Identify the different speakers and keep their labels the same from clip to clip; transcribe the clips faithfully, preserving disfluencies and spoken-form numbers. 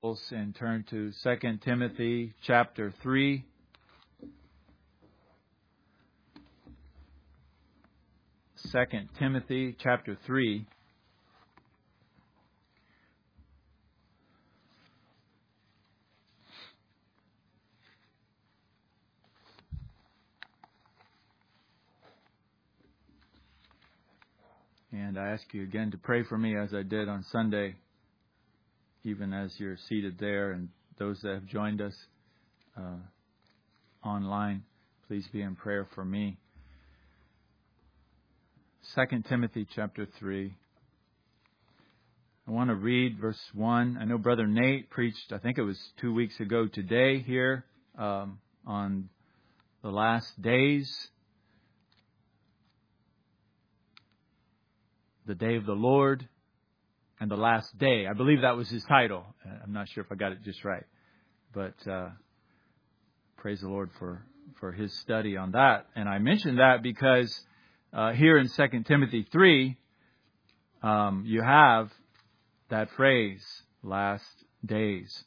Speaker 1: And turn to Second Timothy chapter three. Second Timothy chapter three. And I ask you again to pray for me as I did on Sunday, even as you're seated there, and those that have joined us uh, online, please be in prayer for me. Second Timothy chapter three. I want to read verse one. I know Brother Nate preached, I think it was two weeks ago today here, um, on the last days, the day of the Lord, and the last day. I believe that was his title. I'm not sure if I got it just right. But uh, praise the Lord for, for his study on that. And I mention that because uh, here in Second Timothy three, um, you have that phrase, last days.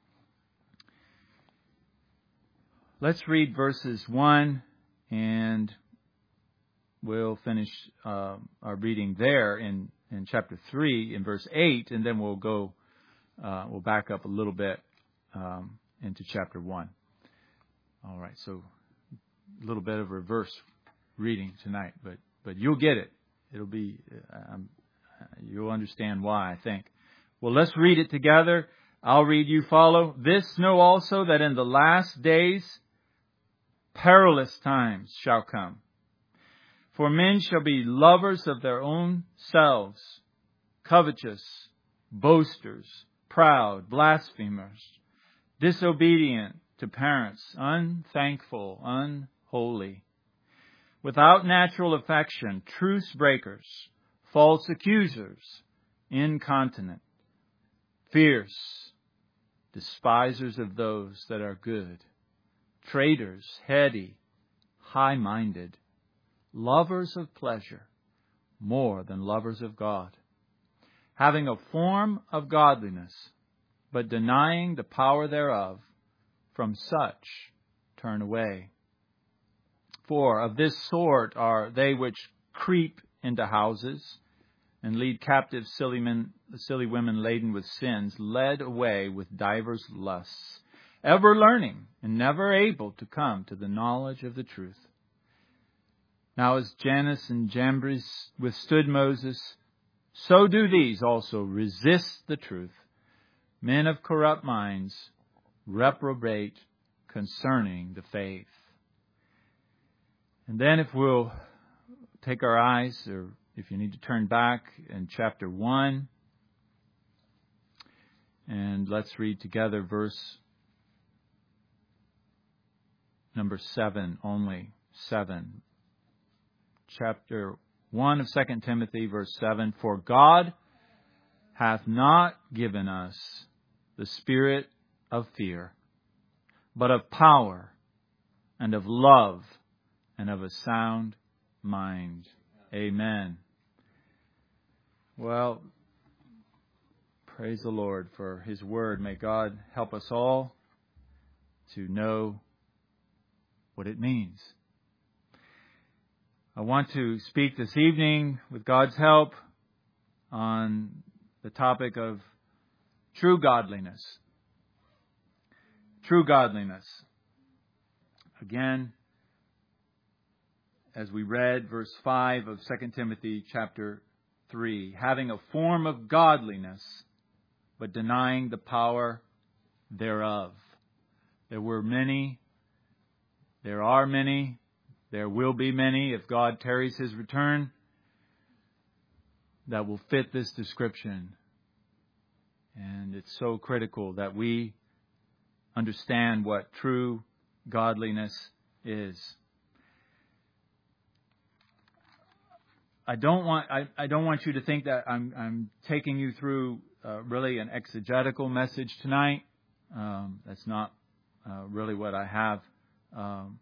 Speaker 1: Let's read verses one, and we'll finish uh, our reading there in in chapter three, in verse eight, and then we'll go, uh, we'll back up a little bit um, into chapter one. All right, so a little bit of reverse reading tonight, but but you'll get it. It'll be, um, you'll understand why, I think. Well, let's read it together. I'll read, you follow. This know also that in the last days perilous times shall come. For men shall be lovers of their own selves, covetous, boasters, proud, blasphemers, disobedient to parents, unthankful, unholy, without natural affection, truce breakers, false accusers, incontinent, fierce, despisers of those that are good, traitors, heady, high-minded, lovers of pleasure more than lovers of God, having a form of godliness, but denying the power thereof, from such turn away. For of this sort are they which creep into houses, and lead captive silly men, silly women laden with sins, led away with divers lusts, ever learning and never able to come to the knowledge of the truth. Now as Jannes and Jambres withstood Moses, so do these also resist the truth. Men of corrupt minds, reprobate concerning the faith. And then if we'll take our eyes, or if you need to turn back in chapter one, and let's read together verse number seven only. Seven. Chapter one of Second Timothy, verse seven. For God hath not given us the spirit of fear, but of power and of love and of a sound mind. Amen. Well, praise the Lord for His Word. May God help us all to know what it means. I want to speak this evening, with God's help, on the topic of true godliness. True godliness. Again, as we read verse five of Second Timothy chapter three, having a form of godliness, but denying the power thereof. There were many, there are many, there will be many, if God tarries His return, that will fit this description. And it's so critical that we understand what true godliness is. I don't want I, I don't want you to think that I'm I'm taking you through uh, really an exegetical message tonight. Um, that's not uh, really what I have. Um,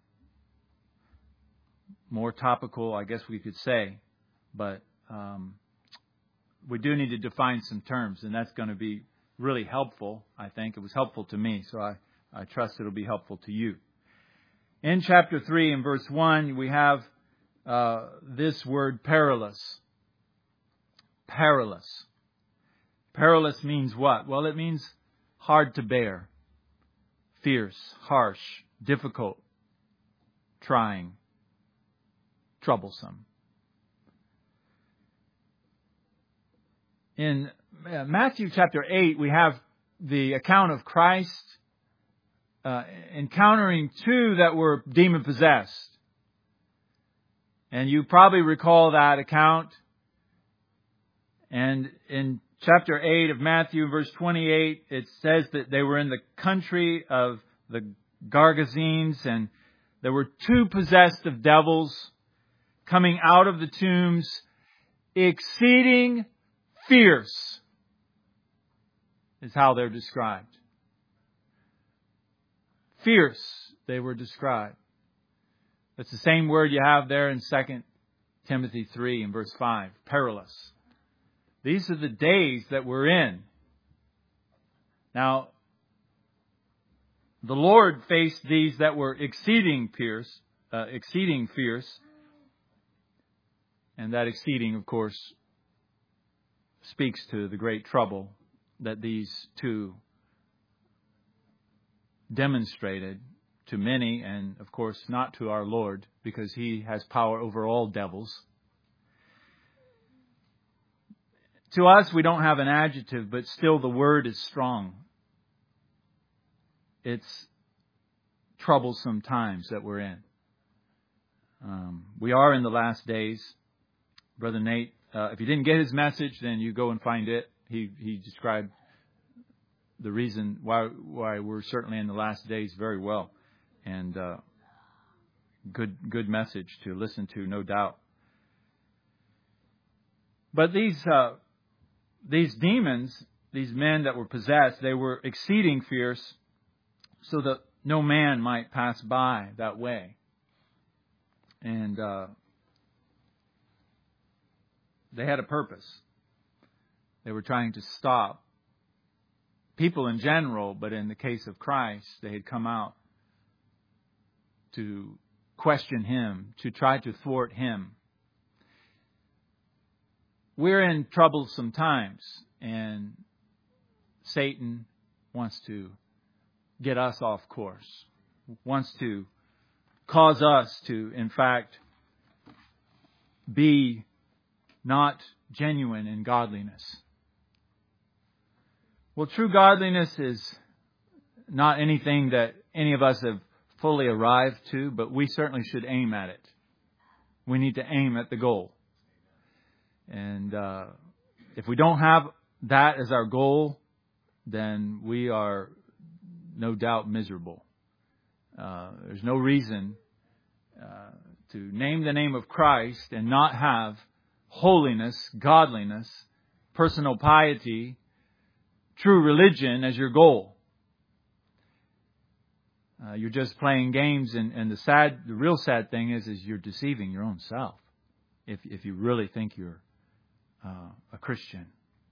Speaker 1: more topical, I guess we could say, but um, we do need to define some terms, and that's going to be really helpful, I think. It was helpful to me, so I, I trust it'll be helpful to you. In chapter three, in verse one, we have uh, this word perilous. Perilous. Perilous means what? Well, it means hard to bear, fierce, harsh, difficult, trying, troublesome. In Matthew chapter eight, we have the account of Christ uh, encountering two that were demon-possessed. And you probably recall that account. And in chapter eight of Matthew, verse twenty-eight, it says that they were in the country of the Gergesenes, and there were two possessed of devils coming out of the tombs, exceeding fierce, is how they're described. Fierce, they were described. That's the same word you have there in Second Timothy three in verse five, perilous. These are the days that we're in. Now, the Lord faced these that were exceeding fierce, uh, exceeding fierce. And that exceeding, of course, speaks to the great trouble that these two demonstrated to many, and of course not to our Lord, because He has power over all devils. To us, we don't have an adjective, but still the word is strong. It's troublesome times that we're in. Um, we are in the last days. Brother Nate, uh, if you didn't get his message, then you go and find it. He he described the reason why why we're certainly in the last days very well, and uh, good good message to listen to, no doubt. But these uh, these demons, these men that were possessed, they were exceeding fierce, so that no man might pass by that way. And uh, they had a purpose. They were trying to stop people in general, but in the case of Christ, they had come out to question Him, to try to thwart Him. We're in troublesome times, and Satan wants to get us off course, wants to cause us to, in fact, be not genuine in godliness. Well, true godliness is not anything that any of us have fully arrived to, but we certainly should aim at it. We need to aim at the goal. And uh, if we don't have that as our goal, then we are no doubt miserable. Uh, there's no reason uh, to name the name of Christ and not have holiness, godliness, personal piety, true religion as your goal. Uh, you're just playing games, and, and the sad, the real sad thing is, is you're deceiving your own self. If if you really think you're uh, a Christian.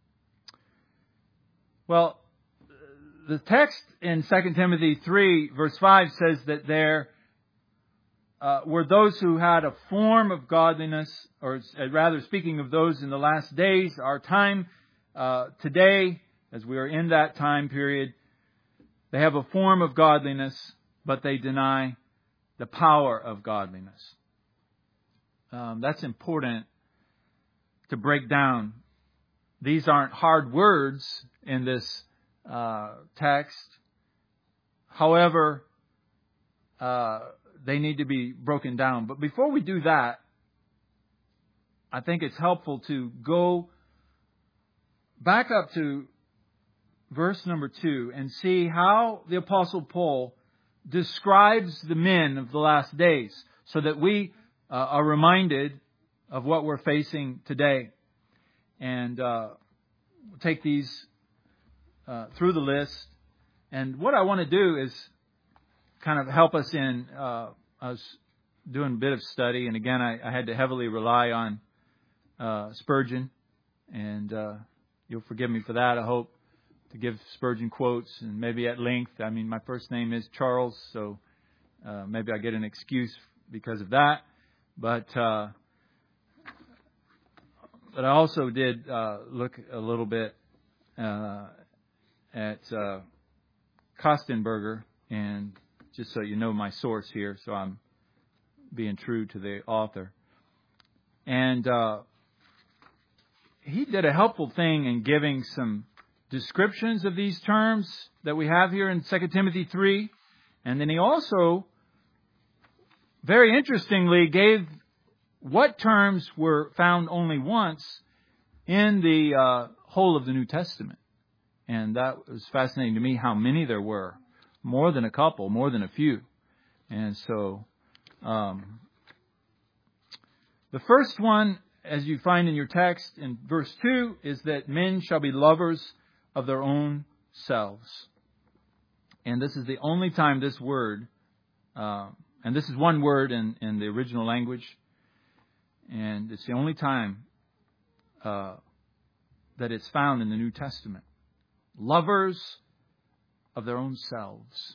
Speaker 1: Well, the text in Second Timothy three, verse five says that there uh, were those who had a form of godliness, or rather speaking of those in the last days, our time uh, today, as we are in that time period, they have a form of godliness, but they deny the power of godliness. Um, that's important to break down. These aren't hard words in this uh, text. However, uh, they need to be broken down. But before we do that, I think it's helpful to go back up to verse number two and see how the Apostle Paul describes the men of the last days, so that we uh, are reminded of what we're facing today. And uh, we'll take these uh, through the list. And what I want to do is kind of help us in, uh, I was doing a bit of study, and again, I, I had to heavily rely on uh, Spurgeon, and uh, you'll forgive me for that, I hope, to give Spurgeon quotes, and maybe at length. I mean, my first name is Charles, so uh, maybe I get an excuse because of that. But uh, but I also did uh, look a little bit uh, at uh, Kostenberger, and just so you know my source here, so I'm being true to the author. And uh, he did a helpful thing in giving some descriptions of these terms that we have here in Second Timothy three. And then he also, very interestingly, gave what terms were found only once in the uh, whole of the New Testament. And that was fascinating to me, how many there were. More than a couple, more than a few. And so um, the first one, as you find in your text in verse two, is that men shall be lovers of their own selves. And this is the only time this word, uh, and this is one word in, in the original language, and it's the only time uh, that it's found in the New Testament. Lovers of their own selves.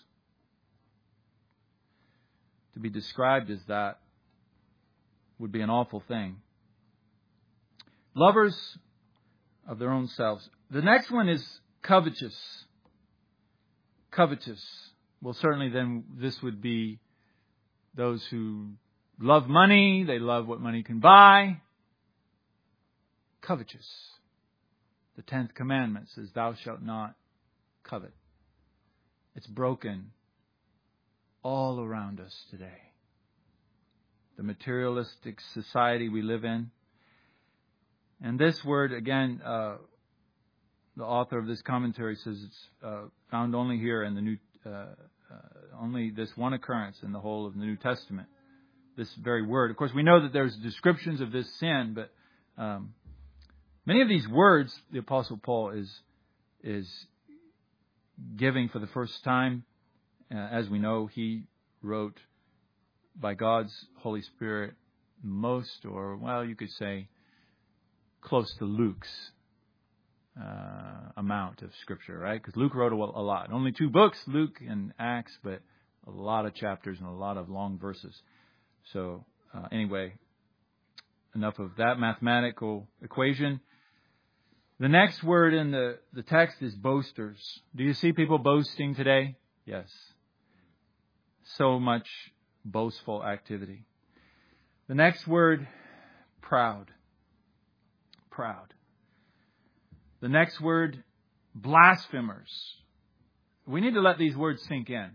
Speaker 1: To be described as that would be an awful thing. Lovers of their own selves. The next one is covetous. Covetous. Well, certainly then this would be those who love money. They love what money can buy. Covetous. The tenth commandment says, thou shalt not covet. It's broken all around us today. The materialistic society we live in. And this word, again, uh, the author of this commentary says it's uh, found only here in the New, uh, uh, only this one occurrence in the whole of the New Testament. This very word. Of course, we know that there's descriptions of this sin, but um, many of these words, the Apostle Paul is is giving for the first time. Uh, as we know, he wrote by God's Holy Spirit most, or well, you could say, close to Luke's uh, amount of Scripture, right? Because Luke wrote a, a lot. Only two books, Luke and Acts, but a lot of chapters and a lot of long verses. So uh, anyway, enough of that mathematical equation. The next word in the, the text is boasters. Do you see people boasting today? Yes. So much boastful activity. The next word, proud. Proud. The next word, blasphemers. We need to let these words sink in.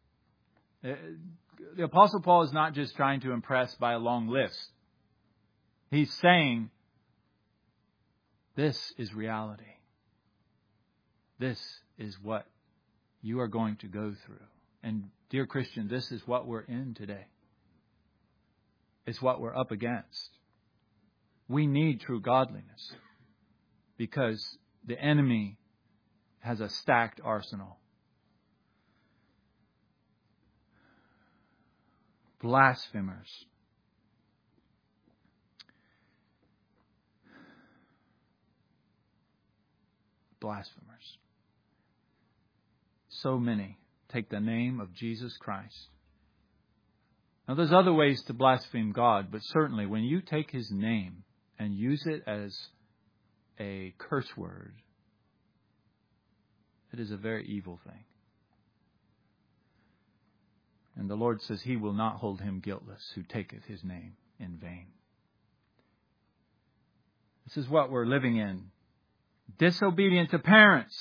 Speaker 1: The Apostle Paul is not just trying to impress by a long list. He's saying, this is reality. This is what you are going to go through. And dear Christian, this is what we're in today. It's what we're up against. We need true godliness because the enemy has a stacked arsenal. Blasphemers. Blasphemers. So many take the name of Jesus Christ. Now there's other ways to blaspheme God, but certainly when you take His name and use it as a curse word, it is a very evil thing. And the Lord says He will not hold him guiltless who taketh His name in vain. This is what we're living in. Disobedient to parents.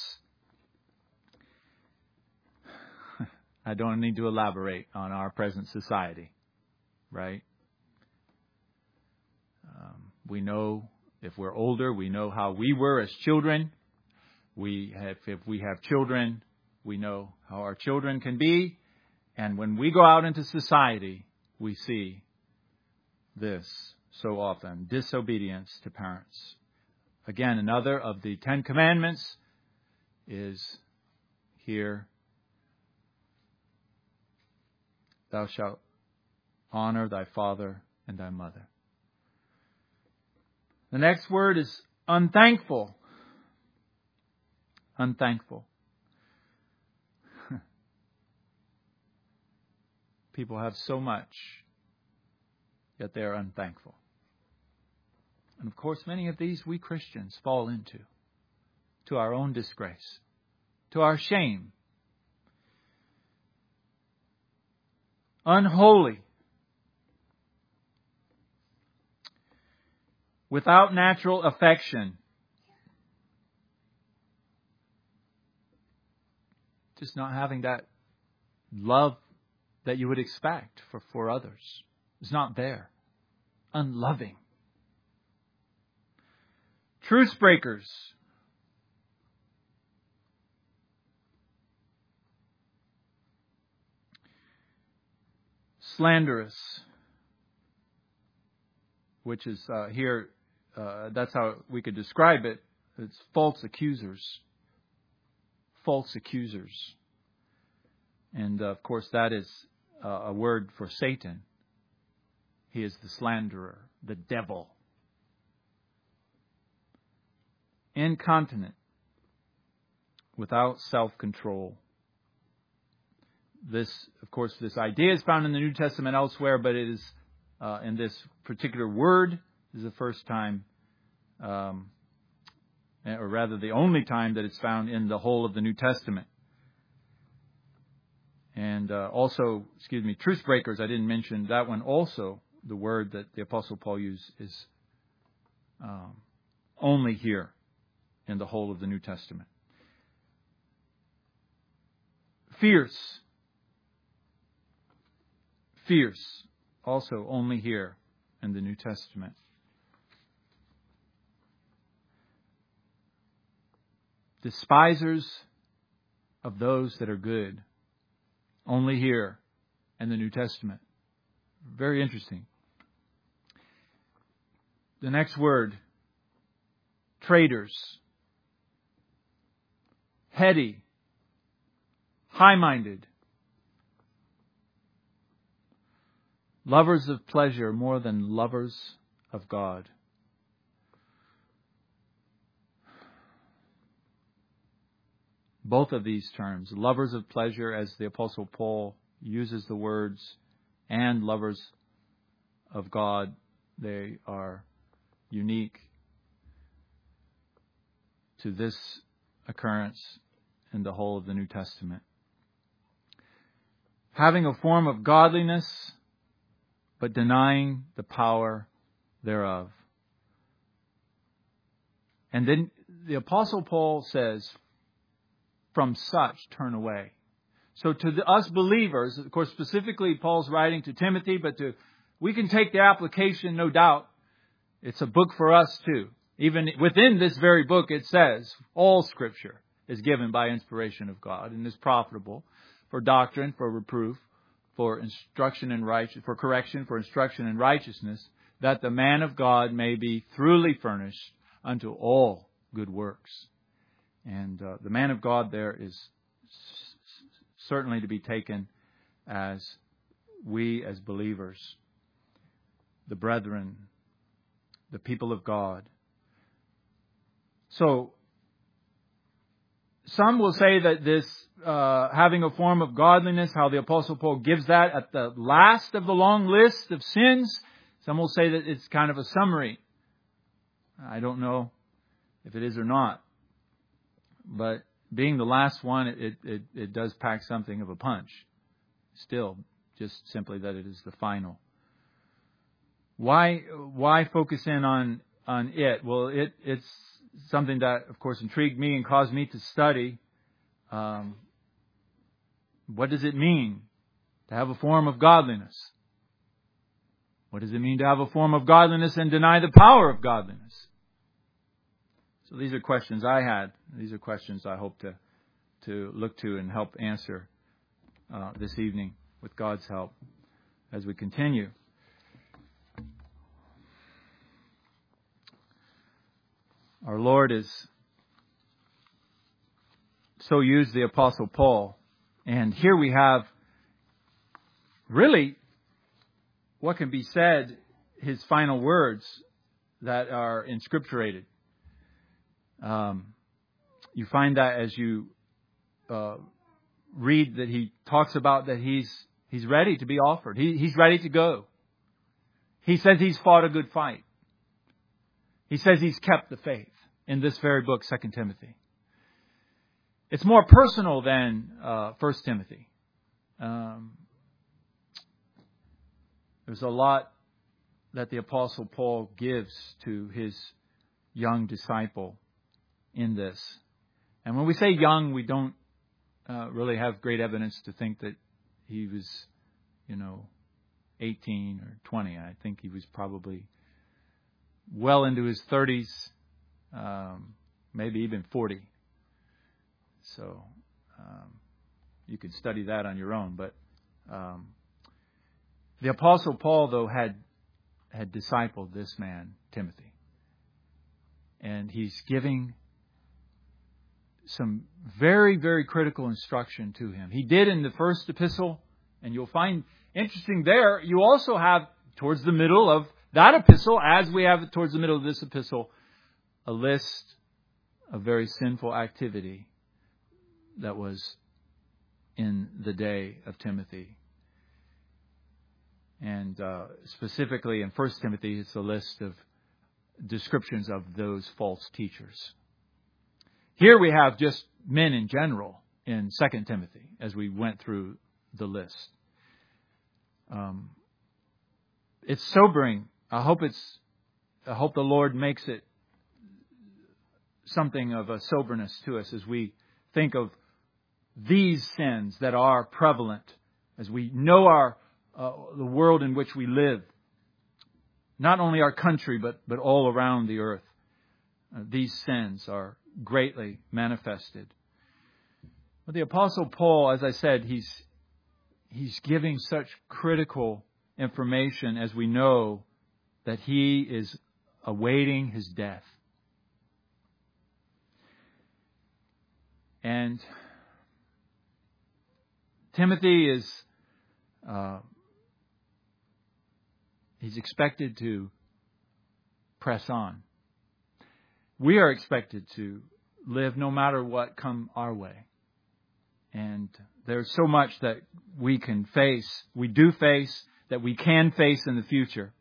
Speaker 1: I don't need to elaborate on our present society, right? Um, we know, if we're older, we know how we were as children. We have, if we have children, we know how our children can be. And when we go out into society, we see this so often. Disobedience to parents. Again, another of the Ten Commandments is here. Thou shalt honor thy father and thy mother. The next word is unthankful. unthankful. People have so much, yet they are unthankful. And of course, many of these we Christians fall into, to our own disgrace, to our shame. Unholy, without natural affection, just not having that love that you would expect for, for others. It's not there. Unloving. Truce breakers. Slanderous. Which is uh, here, uh, that's how we could describe it. It's false accusers. False accusers. And uh, of course that is uh, a word for Satan. He is the slanderer, the devil. Incontinent, without self-control. This, of course, this idea is found in the New Testament elsewhere, but it is uh, in this particular word is the first time, um, or rather the only time that it's found in the whole of the New Testament. And uh, also, excuse me, truce breakers, I didn't mention that one also. The word that the Apostle Paul used is um, only here in the whole of the New Testament. Fierce. Fierce. Also only here in the New Testament. Despisers of those that are good. Only here in the New Testament. Very interesting. The next word. Traitors. Heady. High-minded. Lovers of pleasure more than lovers of God. Both of these terms, lovers of pleasure, as the Apostle Paul uses the words, and lovers of God, they are unique to this occurrence in the whole of the New Testament. Having a form of godliness, but denying the power thereof. And then the Apostle Paul says, from such turn away. So to the, us believers, of course, specifically Paul's writing to Timothy, but to we can take the application, no doubt. It's a book for us too. Even within this very book, it says all Scripture is given by inspiration of God and is profitable for doctrine, for reproof, for instruction in righteousness, for correction, for instruction in righteousness, that the man of God may be thoroughly furnished unto all good works. And uh, the man of God there is s- certainly to be taken as we as believers, the brethren, the people of God. So, some will say that this uh, having a form of godliness, how the Apostle Paul gives that at the last of the long list of sins. Some will say that it's kind of a summary. I don't know if it is or not. But being the last one, it, it, it does pack something of a punch. Still, just simply that it is the final. Why why focus in on, on it? Well, it it's something that, of course, intrigued me and caused me to study. Um, what does it mean to have a form of godliness? What does it mean to have a form of godliness and deny the power of godliness? So these are questions I had. These are questions I hope to to look to and help answer uh, this evening with God's help as we continue. Our Lord has so used the Apostle Paul. And here we have really what can be said, his final words that are inscripturated. Um, you find that as you uh, read that he talks about that he's he's ready to be offered. He, he's ready to go. He says he's fought a good fight. He says he's kept the faith in this very book, Second Timothy. It's more personal than uh, First Timothy. Um, there's a lot that the Apostle Paul gives to his young disciple in this. And when we say young, we don't uh, really have great evidence to think that he was, you know, eighteen or twenty. I think he was probably well into his thirties, um, maybe even forty. So um, you can study that on your own. But um, the Apostle Paul, though, had had discipled this man, Timothy. And he's giving some very, very critical instruction to him. He did in the first epistle, and you'll find interesting there, you also have towards the middle of that epistle, as we have towards the middle of this epistle, a list of very sinful activity that was in the day of Timothy. And uh, specifically in First Timothy, it's a list of descriptions of those false teachers. Here we have just men in general in Second Timothy, as we went through the list. Um, it's sobering. I hope it's. I hope the Lord makes it something of a soberness to us as we think of these sins that are prevalent, as we know our uh, the world in which we live, not only our country but but all around the earth. Uh, these sins are greatly manifested. But the Apostle Paul, as I said, he's he's giving such critical information as we know that he is awaiting his death. And Timothy is uh, he's expected to press on. We are expected to live no matter what come our way. And there's so much that we can face, we do face, that we can face in the future.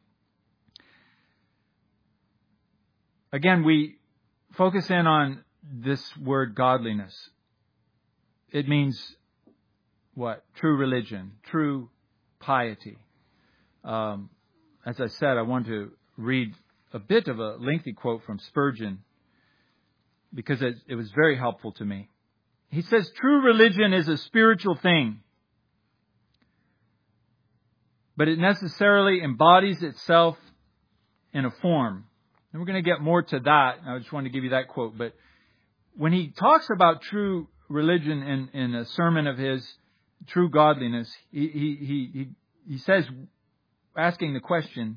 Speaker 1: Again, we focus in on this word godliness. It means what? True religion, true piety. Um, as I said, I want to read a bit of a lengthy quote from Spurgeon because it, it was very helpful to me. He says, true religion is a spiritual thing, but it necessarily embodies itself in a form. And we're going to get more to that. I just wanted to give you that quote. But when he talks about true religion in, in a sermon of his, true godliness, he, he, he, he, he says, asking the question,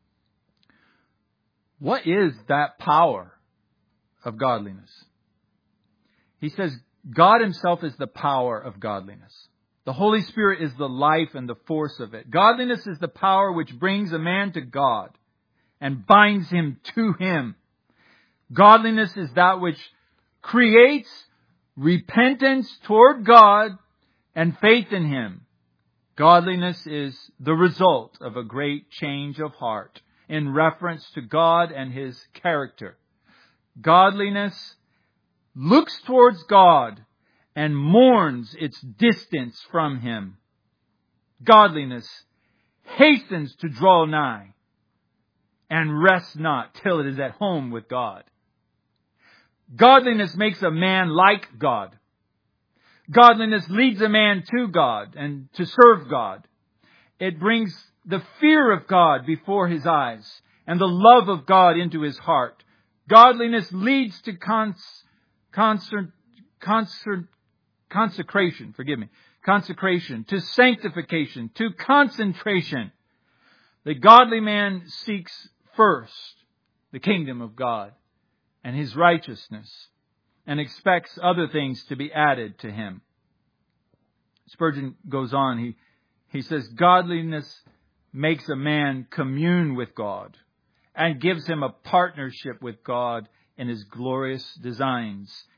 Speaker 1: what is that power of godliness? He says, God himself is the power of godliness. The Holy Spirit is the life and the force of it. Godliness is the power which brings a man to God and binds him to him. Godliness is that which creates repentance toward God and faith in him. Godliness is the result of a great change of heart in reference to God and his character. Godliness looks towards God and mourns its distance from him. Godliness hastens to draw nigh and rests not till it is at home with God. Godliness makes a man like God. Godliness leads a man to God and to serve God. It brings the fear of God before his eyes and the love of God into his heart. Godliness leads to cons, concert, concert, consecration, forgive me, consecration, to sanctification, to concentration. The godly man seeks first the kingdom of God and his righteousness and expects other things to be added to him. Spurgeon goes on, he, he says, godliness makes a man commune with God and gives him a partnership with God in his glorious designs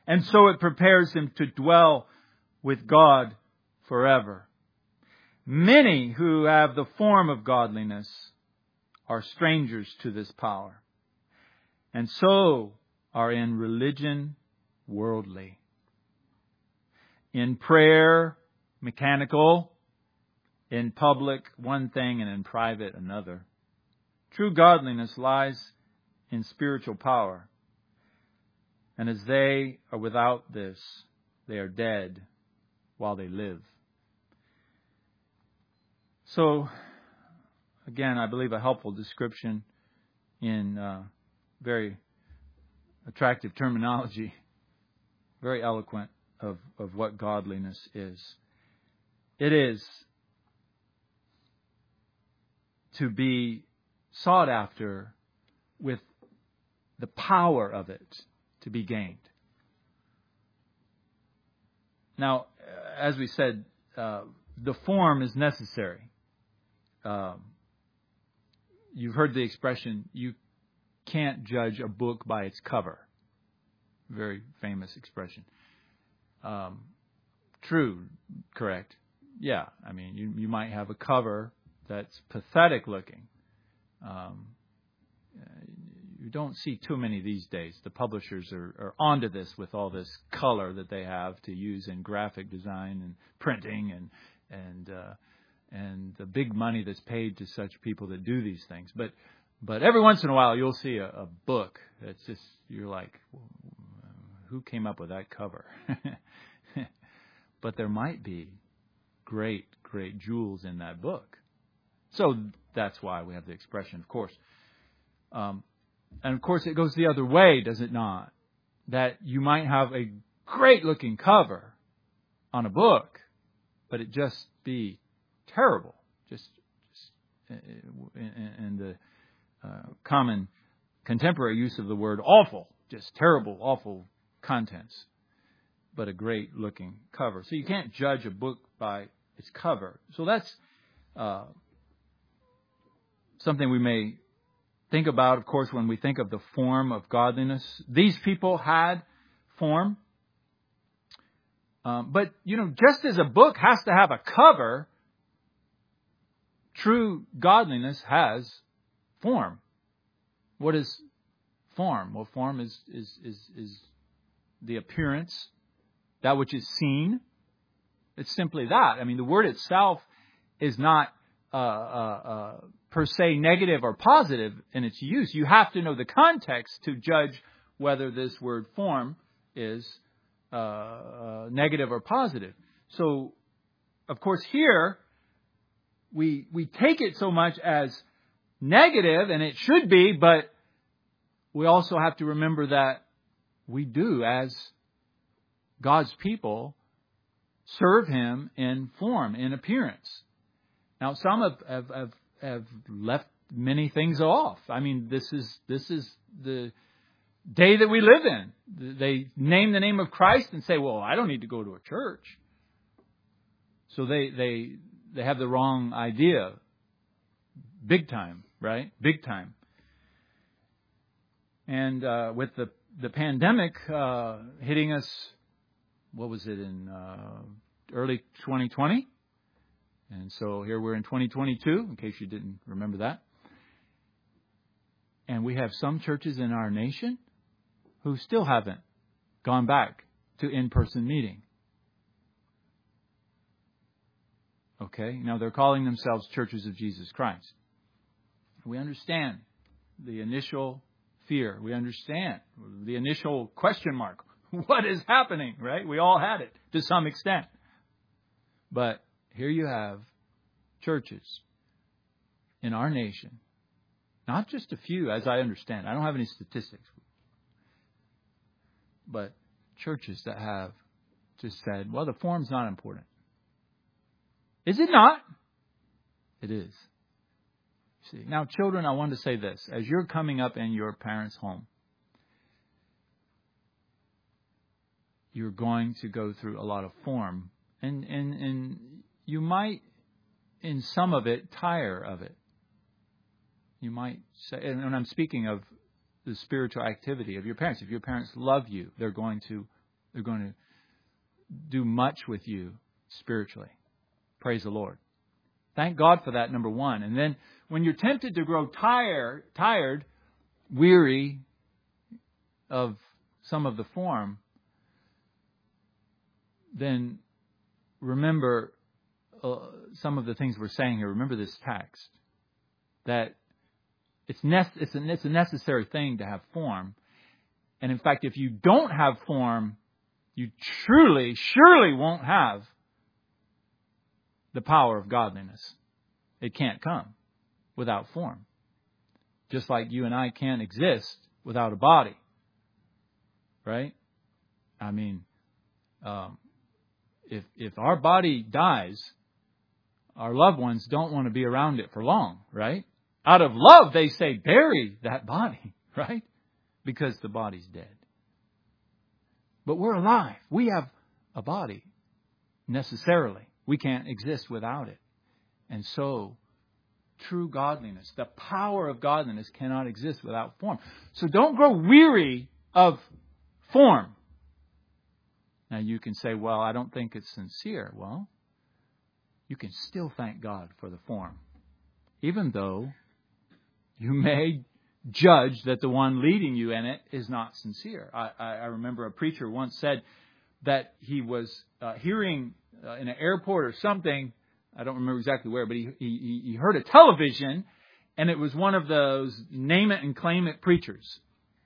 Speaker 1: And so it prepares him to dwell with God forever. Many who have the form of godliness are strangers to this power, and so are in religion worldly. In prayer, mechanical. In public, one thing, and in private, another. True godliness lies in spiritual power. And as they are without this, they are dead while they live. So, again, I believe a helpful description in uh, very attractive terminology, very eloquent of, of what godliness is. It is to be sought after with the power of it to be gained. Now, as we said, uh, the form is necessary. Um, you've heard the expression, you can't judge a book by its cover. Very famous expression. Um, true, correct. Yeah, I mean, you, you might have a cover that's pathetic looking. Um, you don't see too many these days. The publishers are, are onto this with all this color that they have to use in graphic design and printing and and uh, and the big money that's paid to such people that do these things. But but every once in a while you'll see a, a book that's just, you're like, who came up with that cover? But there might be great, great jewels in that book. So that's why we have the expression, of course. Um, and of course, it goes the other way, does it not? That you might have a great-looking cover on a book, but it just be terrible. Just, just in, in the uh, common contemporary use of the word awful. Just terrible, awful contents, but a great-looking cover. So you can't judge a book by its cover. So that's uh, something we may think about, of course, when we think of the form of godliness. These people had form. Um, but, you know, just as a book has to have a cover, true godliness has form. What is form? Well, form is, is, is, is the appearance, that which is seen. It's simply that. I mean, the word itself is not uh, uh, uh, per se negative or positive in its use. You have to know the context to judge whether this word form is uh, uh, negative or positive. So, of course, here we we take it so much as negative, and it should be, but we also have to remember that we do, as God's people, serve Him in form, in appearance. Now, some have, have, have, have left many things off. I mean, this is this is the day that we live in. They name the name of Christ and say, well, I don't need to go to a church. So they they they have the wrong idea. Big time, right? Big time. And uh, with the, the pandemic uh, hitting us, what was it, in uh, early twenty twenty? And so here we're in twenty twenty-two, in case you didn't remember that. And we have some churches in our nation who still haven't gone back to in-person meeting. Okay, now they're calling themselves Churches of Jesus Christ. We understand the initial fear. We understand the initial question mark. What is happening, right? We all had it to some extent. But here you have churches in our nation, not just a few, as I understand. I don't have any statistics. But churches that have just said, well, the form's not important. Is it not? It is. See, now, children, I want to say this. As you're coming up in your parents' home, you're going to go through a lot of form. And, and, and you might, in some of it, tire of it. You might say, and when I'm speaking of the spiritual activity of your parents, if your parents love you, they're going to They're going to do much with you spiritually. Praise the Lord. Thank God for that, number one. And then when you're tempted to grow tired, tired, weary of some of the form, then remember uh, some of the things we're saying here. Remember this text. That it's, nec- it's, a, it's a necessary thing to have form. And in fact, if you don't have form, you truly, surely won't have the power of godliness. It can't come without form. Just like you and I can't exist without a body. Right? I mean, um, if if our body dies, our loved ones don't want to be around it for long, right? Out of love, they say, bury that body, right? Because the body's dead. But we're alive. We have a body, necessarily. We can't exist without it. And so, true godliness, the power of godliness cannot exist without form. So don't grow weary of form. Now you can say, well, I don't think it's sincere. Well, you can still thank God for the form. Even though you may judge that the one leading you in it is not sincere. I, I, I remember a preacher once said that he was uh, hearing uh, in an airport or something, I don't remember exactly where, but he, he, he heard a television, and it was one of those name it and claim it preachers.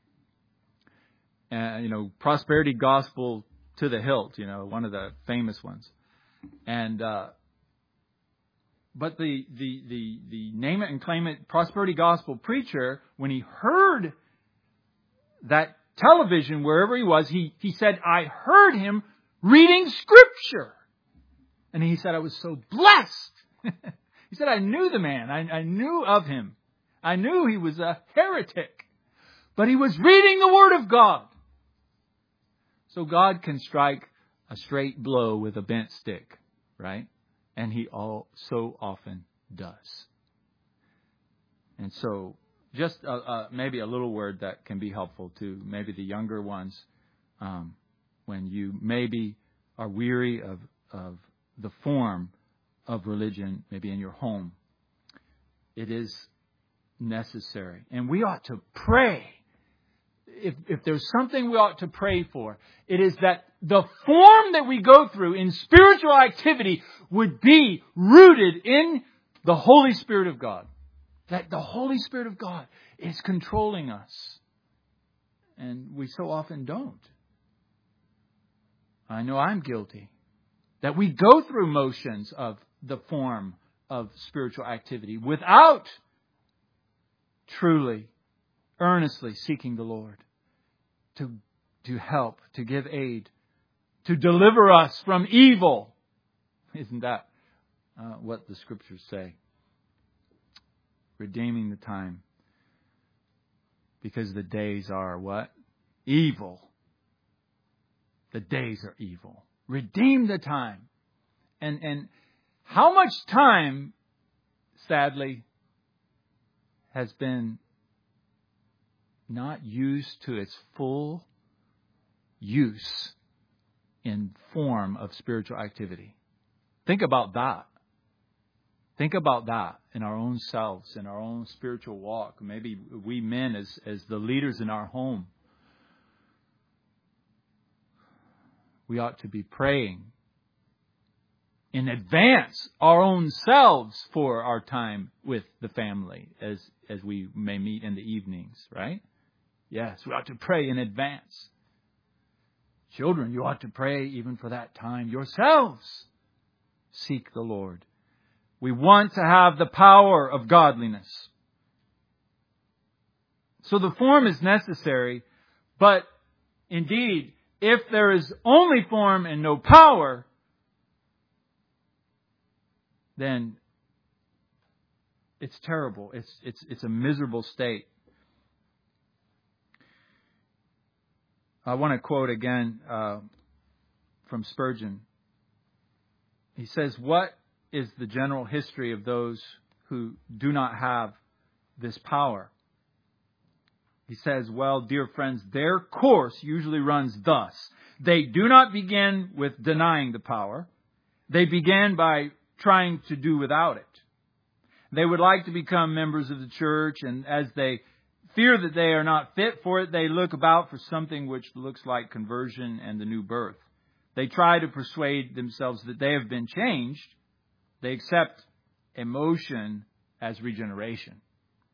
Speaker 1: Uh, you know, prosperity gospel to the hilt, you know, one of the famous ones. And, uh, but the, the, the, the name it and claim it prosperity gospel preacher, when he heard that television, wherever he was, he, he said, I heard him reading scripture. And he said, I was so blessed. He said, I knew the man. I, I knew of him. I knew he was a heretic. But he was reading the Word of God. So God can strike a straight blow with a bent stick, right? And He all so often does. And so, just uh, uh, maybe a little word that can be helpful to maybe the younger ones, um, when you maybe are weary of of the form of religion, maybe in your home. It is necessary, and we ought to pray. If, if there's something we ought to pray for, it is that the form that we go through in spiritual activity would be rooted in the Holy Spirit of God. That the Holy Spirit of God is controlling us. And we so often don't. I know I'm guilty. That we go through motions of the form of spiritual activity without truly earnestly seeking the Lord to, to help, to give aid, to deliver us from evil. Isn't that uh, what the Scriptures say? Redeeming the time. Because the days are what? Evil. The days are evil. Redeem the time. And, and how much time, sadly, has been not used to its full use in form of spiritual activity. Think about that. Think about that in our own selves, in our own spiritual walk. Maybe we men as, as the leaders in our home, we ought to be praying in advance our own selves for our time with the family as, as we may meet in the evenings, right? Yes, we ought to pray in advance. Children, you ought to pray even for that time yourselves. Seek the Lord. We want to have the power of godliness. So the form is necessary, but indeed, if there is only form and no power, then it's terrible. It's it's it's a miserable state. I want to quote again uh, from Spurgeon. He says, "What is the general history of those who do not have this power? He says, well, dear friends, their course usually runs thus. They do not begin with denying the power. They begin by trying to do without it. They would like to become members of the church, and as they fear that they are not fit for it, they look about for something which looks like conversion and the new birth. They try to persuade themselves that they have been changed. They accept emotion as regeneration.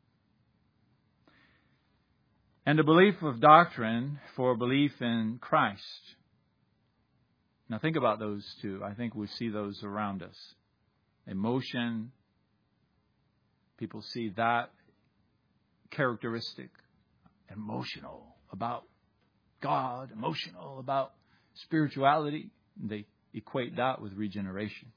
Speaker 1: And a belief of doctrine for belief in Christ. Now think about those two. I think we see those around us. Emotion. People see that characteristic. Emotional about God. Emotional about spirituality. They equate that with regeneration.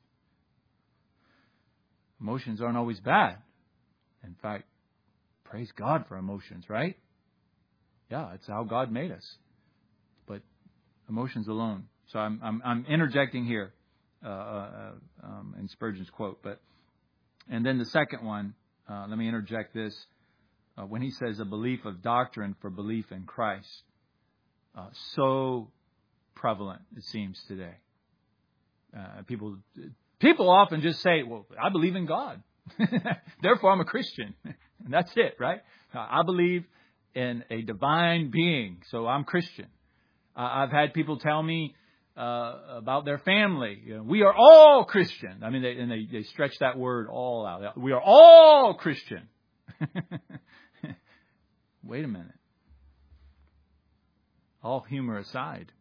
Speaker 1: Emotions aren't always bad. In fact, praise God for emotions, right? Yeah, it's how God made us. But emotions alone. So I'm I'm, I'm interjecting here uh, uh, um, in Spurgeon's quote. But and then the second one, uh, let me interject this. Uh, when he says a belief of doctrine for belief in Christ, uh, so prevalent it seems today. Uh, people people often just say, "Well, I believe in God, therefore I'm a Christian," and that's it, right? Uh, I believe in a divine being, so I'm Christian. Uh, I've had people tell me uh, about their family. You know, we are all Christian. I mean, they, and they, they stretch that word all out. We are all Christian. Wait a minute. All humor aside,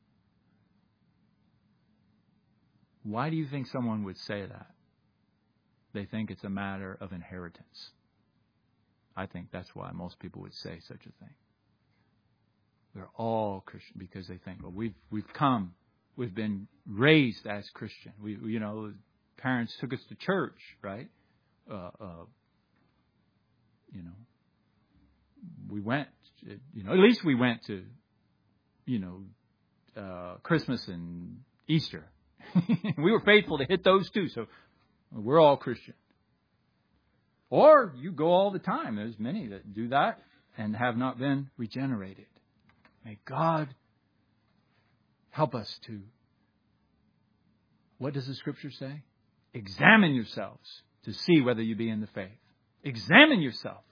Speaker 1: why do you think someone would say that? They think it's a matter of inheritance. I think that's why most people would say such a thing. We're all Christian because they think, well, we've we've come, we've been raised as Christian. We, you know, parents took us to church, right? Uh, uh, you know, we went. You know, at least we went to, you know, uh, Christmas and Easter. We were faithful to hit those two, so we're all Christian. Or you go all the time. There's many that do that and have not been regenerated. May God help us to, what does the Scripture say? Examine yourselves to see whether you be in the faith. Examine yourself.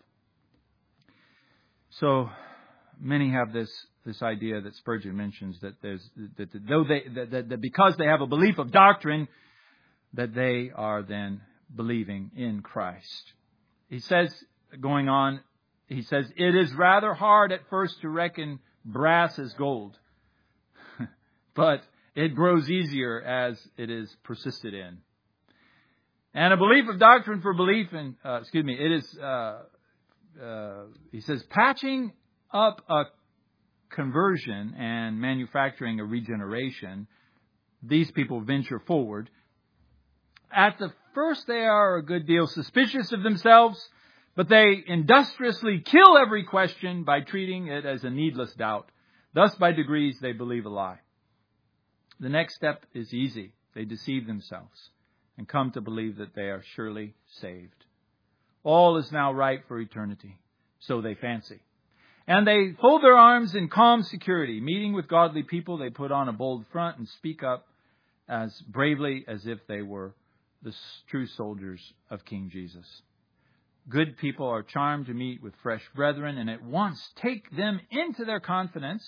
Speaker 1: So many have this this idea that Spurgeon mentions that there's that, that though they that, that, that because they have a belief of doctrine, that they are then believing in Christ. He says, going on, he says, it is rather hard at first to reckon brass as gold, but it grows easier as it is persisted in. And a belief of doctrine for belief in, uh, excuse me, it is, uh, uh, he says, patching up a conversion and manufacturing a regeneration. These people venture forward. At the first, they are a good deal suspicious of themselves, but they industriously kill every question by treating it as a needless doubt. Thus, by degrees, they believe a lie. The next step is easy. They deceive themselves and come to believe that they are surely saved. All is now right for eternity, so they fancy. And they fold their arms in calm security. Meeting with godly people, they put on a bold front and speak up as bravely as if they were the true soldiers of King Jesus. Good people are charmed to meet with fresh brethren and at once take them into their confidence.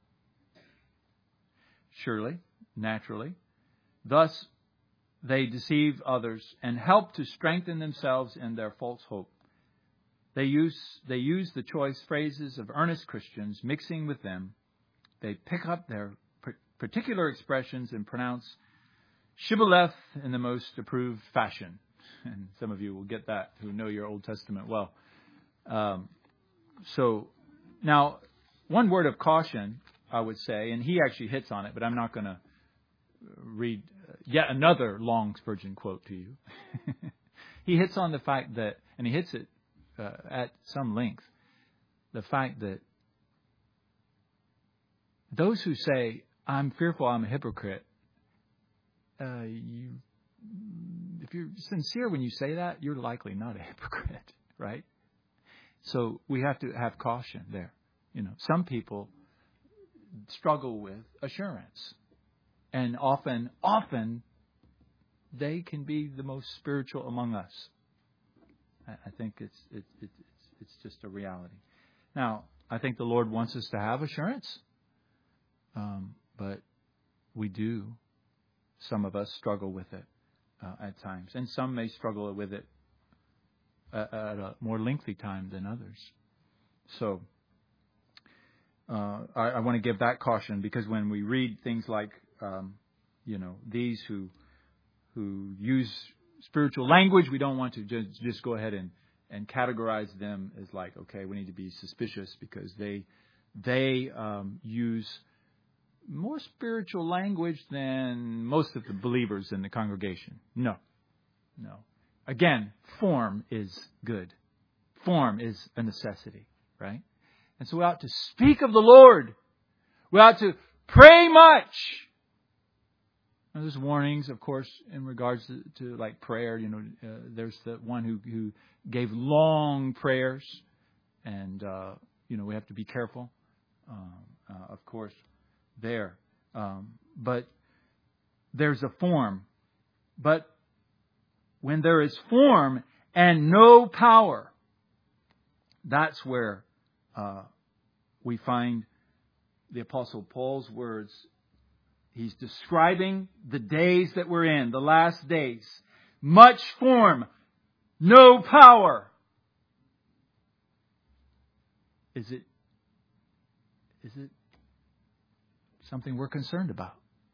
Speaker 1: Surely, naturally. Thus, they deceive others and help to strengthen themselves in their false hope. They use, they use the choice phrases of earnest Christians, mixing with them. They pick up their particular expressions and pronounce Shibboleth in the most approved fashion. And some of you will get that who know your Old Testament well. Um, so now, one word of caution, I would say, and he actually hits on it, but I'm not going to read yet another long Spurgeon quote to you. He hits on the fact that, and he hits it uh, at some length, the fact that those who say, I'm fearful I'm a hypocrite, uh, you, if you're sincere when you say that, you're likely not a hypocrite, right? So we have to have caution there. You know, some people struggle with assurance. And often, often, they can be the most spiritual among us. I think it's it, it, it's it's just a reality. Now, I think the Lord wants us to have assurance, um, but we do. Some of us struggle with it uh, at times, and some may struggle with it at, at a more lengthy time than others. So, uh, I, I want to give that caution, because when we read things like, um, you know, these who who use spiritual language, we don't want to just, just go ahead and, and categorize them as like, okay, we need to be suspicious because they they um, use more spiritual language than most of the believers in the congregation. No, no. Again, form is good. Form is a necessity, right? And so we ought to speak of the Lord. We ought to pray much. Now, there's warnings, of course, in regards to, to like prayer. You know, uh, there's the one who, who gave long prayers, and uh, you know we have to be careful, um, uh, of course, there. Um, but there's a form. But when there is form and no power, that's where uh, we find the Apostle Paul's words. He's describing the days that we're in, the last days. Much form, no power. Is it, is it something we're concerned about?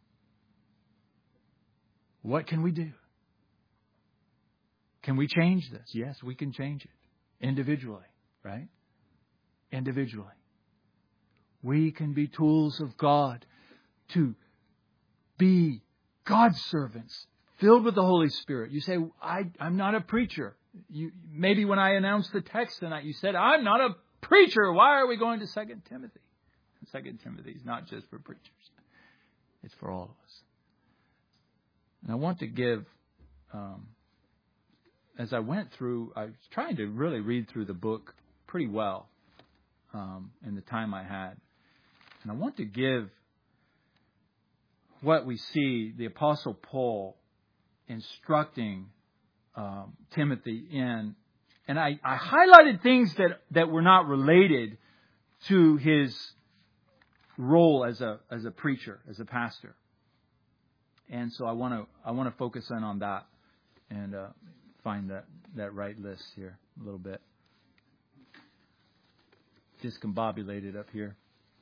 Speaker 1: What can we do? Can we change this? Yes, we can change it. Individually, right? Individually. We can be tools of God to be God's servants, filled with the Holy Spirit. You say, I, I'm not a preacher. You, maybe when I announced the text tonight, you said, I'm not a preacher. Why are we going to Second Timothy? Second Timothy is not just for preachers. It's for all of us. And I want to give, um, as I went through, I was trying to really read through the book pretty well um, in the time I had. And I want to give what we see the Apostle Paul instructing um, Timothy in. And I, I highlighted things that, that were not related to his role as a as a preacher, as a pastor. And so I want to I want to focus in on that and uh, find that, that right list here a little bit. Discombobulated up here.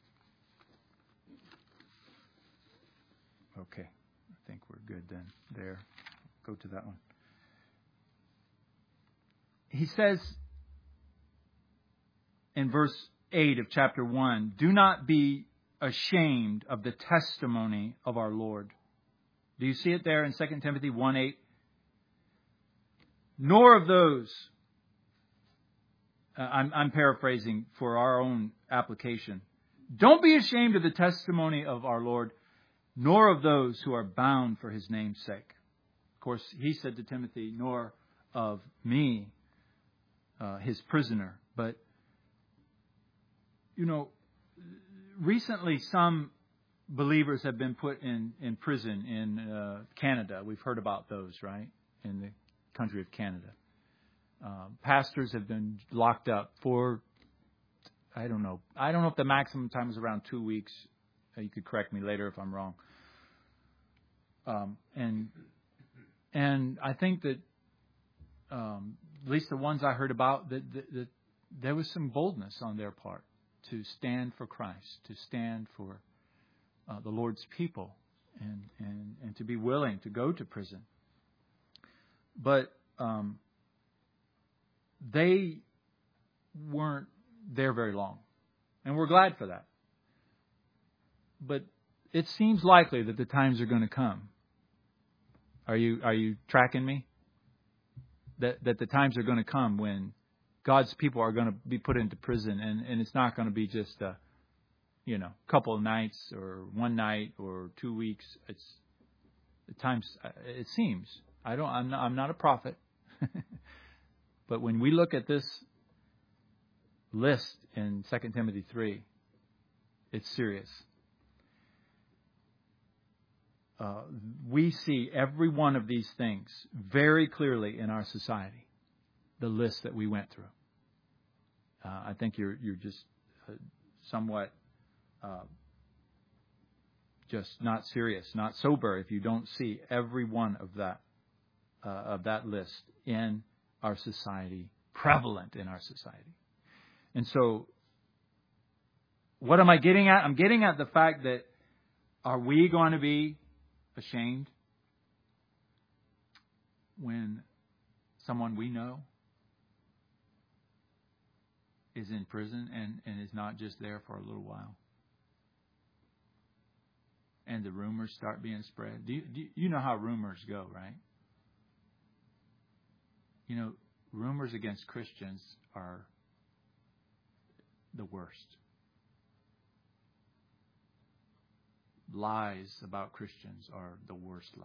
Speaker 1: Okay, I think we're good then. There, go to that one. He says in verse eight of chapter one, do not be ashamed of the testimony of our Lord. Do you see it there in Second Timothy one eight? Nor of those, uh, I'm, I'm paraphrasing for our own application. Don't be ashamed of the testimony of our Lord, nor of those who are bound for his name's sake. Of course, he said to Timothy, nor of me, uh, his prisoner. But, you know, recently some believers have been put in, in prison in uh, Canada. We've heard about those, right? In the country of Canada. Uh, pastors have been locked up for, I don't know. I don't know if the maximum time is around two weeks. You could correct me later if I'm wrong. Um, and and I think that um, at least the ones I heard about, that, that, that there was some boldness on their part to stand for Christ, to stand for uh, the Lord's people, and, and, and to be willing to go to prison. But um, they weren't there very long, and we're glad for that. But it seems likely that the times are going to come. Are you are you tracking me? That that the times are going to come when God's people are going to be put into prison, and, and it's not going to be just a, you know, couple of nights or one night or two weeks. It's the times. It seems. I don't. I'm not, I'm not a prophet. But when we look at this list in Second Timothy three. It's serious. Uh, we see every one of these things very clearly in our society. The list that we went through. Uh, I think you're you're just uh, somewhat uh, just not serious, not sober if you don't see every one of that uh, of that list in our society, prevalent in our society. And so, what am I getting at? I'm getting at the fact that are we going to be ashamed when someone we know is in prison and, and is not just there for a little while? And the rumors start being spread. Do you, do you know how rumors go, right? You know, rumors against Christians are the worst. Lies about Christians are the worst lies.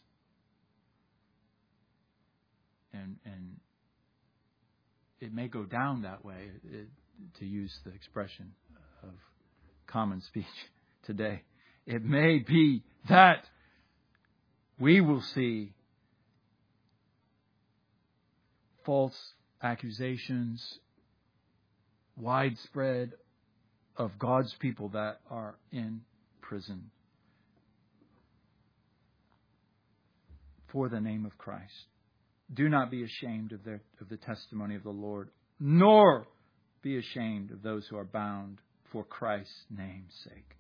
Speaker 1: And and it may go down that way, it, to use the expression of common speech today. It may be that we will see false accusations widespread of God's people that are in prison for the name of Christ. Do not be ashamed of their of the testimony of the Lord, nor be ashamed of those who are bound for Christ's name's sake.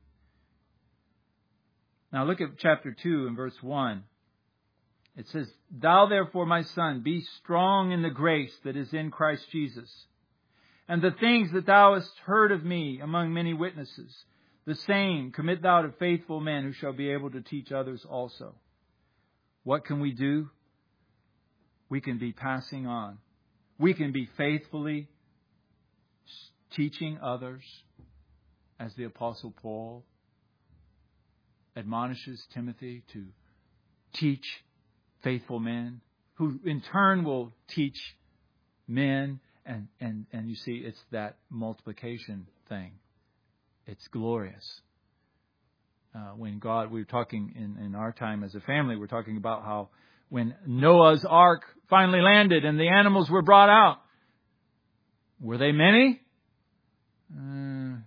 Speaker 1: Now look at chapter two and verse one. It says, Thou therefore, my son, be strong in the grace that is in Christ Jesus. And the things that thou hast heard of me among many witnesses, the same commit thou to faithful men who shall be able to teach others also. What can we do? We can be passing on. We can be faithfully teaching others, as the Apostle Paul admonishes Timothy to teach faithful men, who in turn will teach men. And, and, and you see, it's that multiplication thing. It's glorious. Uh, when God, we were talking in, in our time as a family, we're talking about how when Noah's ark finally landed and the animals were brought out, were they many? Uh,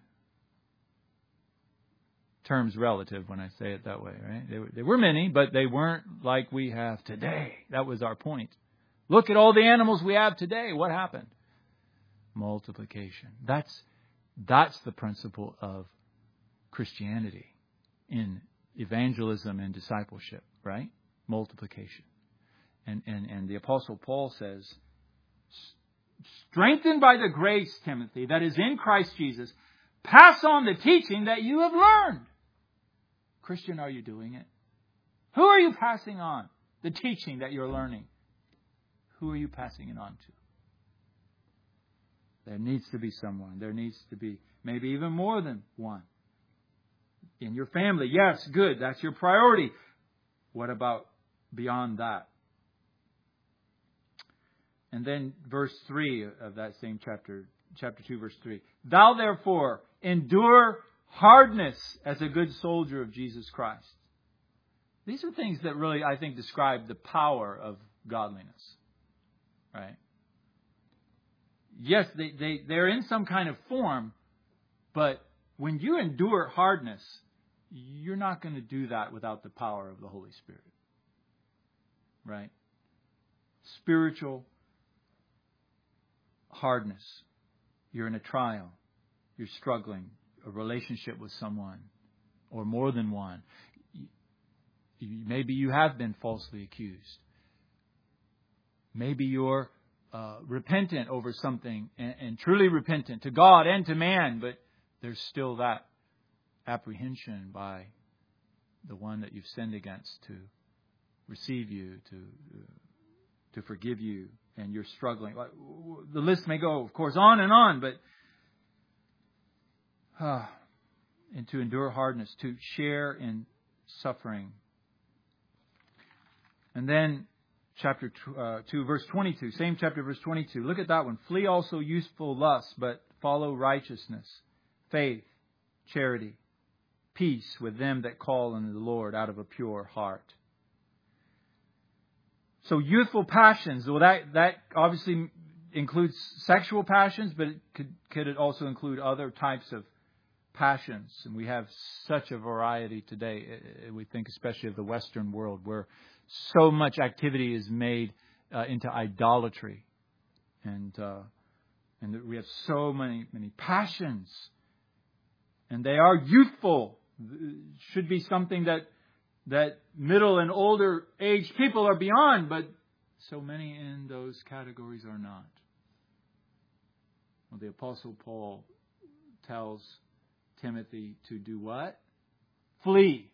Speaker 1: terms relative when I say it that way, right? They were, they were many, but they weren't like we have today. That was our point. Look at all the animals we have today. What happened? Multiplication. That's that's the principle of Christianity in evangelism and discipleship, right? Multiplication. And and and the Apostle Paul says, strengthened by the grace, Timothy, that is in Christ Jesus, pass on the teaching that you have learned. Christian, are you doing it? Who are you passing on the teaching that you're learning? Who are you passing it on to? There needs to be someone. There needs to be maybe even more than one. In your family, yes, good. That's your priority. What about beyond that? And then verse three of that same chapter, chapter two, verse three. Thou therefore endure hardness as a good soldier of Jesus Christ. These are things that really, I think, describe the power of godliness. Right? Yes, they, they, they're in some kind of form, but when you endure hardness, you're not going to do that without the power of the Holy Spirit. Right? Spiritual hardness. You're in a trial. You're struggling. A relationship with someone or more than one. Maybe you have been falsely accused. Maybe you're uh, repentant over something and, and truly repentant to God and to man, but there's still that apprehension by the one that you've sinned against to receive you, to uh, to forgive you, and you're struggling. The list may go, of course, on and on, but uh, and to endure hardness, to share in suffering. And then chapter two, uh, two, verse twenty-two, same chapter, verse twenty-two. Look at that one. Flee also youthful lusts, but follow righteousness, faith, charity, peace with them that call on the Lord out of a pure heart. So youthful passions, well, that, that obviously includes sexual passions, but it could, could it also include other types of passions? And we have such a variety today. We think especially of the Western world, where so much activity is made uh, into idolatry. And uh, and we have so many, many passions. And they are youthful. It should be something that that middle and older age people are beyond, but so many in those categories are not. Well, the Apostle Paul tells Timothy to do what? Flee.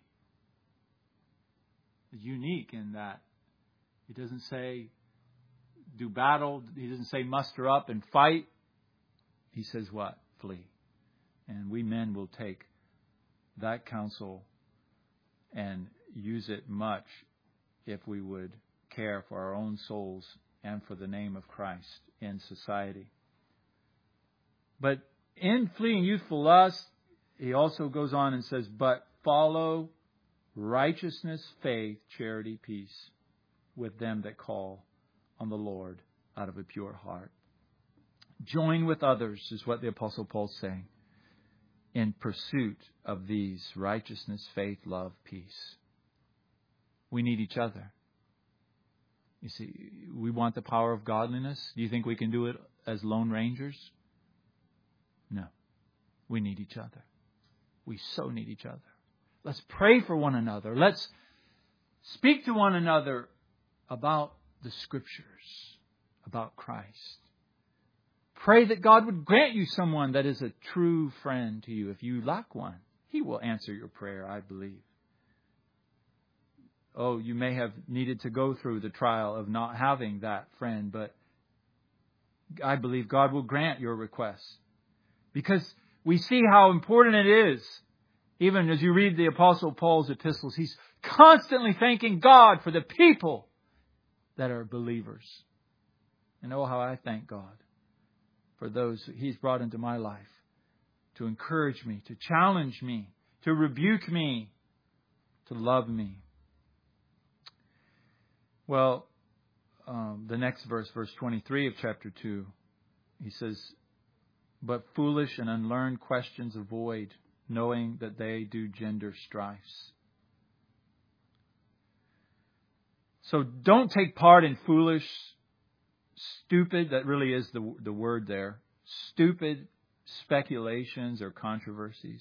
Speaker 1: It's unique in that he doesn't say do battle. He doesn't say muster up and fight. He says what? Flee. And we men will take that counsel and use it much if we would care for our own souls and for the name of Christ in society. But in fleeing youthful lust, he also goes on and says, but follow righteousness, faith, charity, peace with them that call on the Lord out of a pure heart. Join with others is what the Apostle Paul's saying in pursuit of these righteousness, faith, love, peace. We need each other. You see, we want the power of godliness. Do you think we can do it as lone rangers? No. We need each other. We so need each other. Let's pray for one another. Let's speak to one another about the Scriptures, about Christ. Pray that God would grant you someone that is a true friend to you. If you lack one, He will answer your prayer, I believe. Oh, you may have needed to go through the trial of not having that friend, but I believe God will grant your request. Because we see how important it is. Even as you read the Apostle Paul's epistles, he's constantly thanking God for the people that are believers. And oh, how I thank God for those He's brought into my life to encourage me, to challenge me, to rebuke me, to love me. Well, um, the next verse, verse twenty-three of chapter two, he says, but foolish and unlearned questions avoid, knowing that they do gender strifes. So don't take part in foolish, stupid, that really is the, the word there, stupid speculations or controversies.